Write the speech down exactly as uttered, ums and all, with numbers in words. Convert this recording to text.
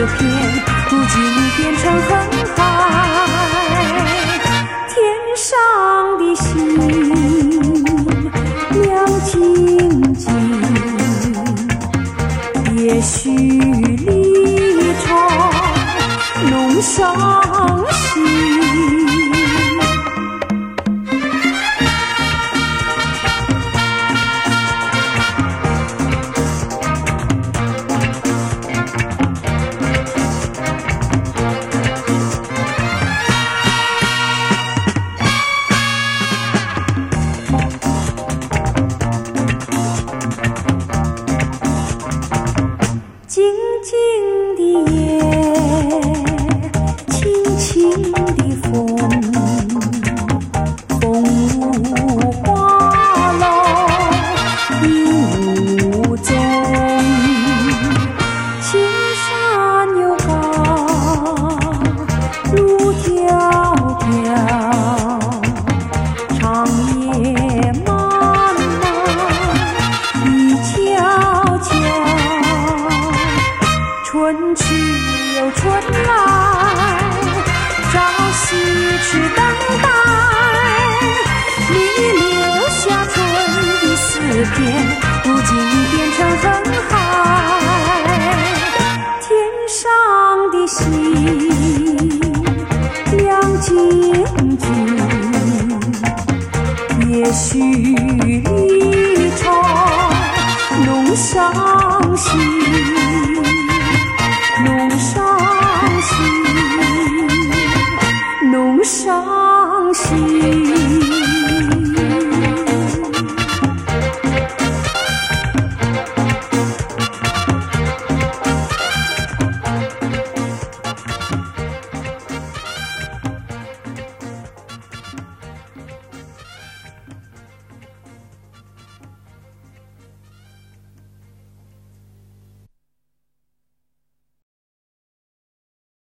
片，如今变成恨海。天上的星亮晶晶，也许离愁弄伤心。静静的夜，轻轻的风，风如花落影无踪。青山又高，路迢迢，长夜漫漫，雨悄悄。春去又春来，朝夕去等待。你留下春的诗篇，如今变成恨海。天上的星亮晶晶，也许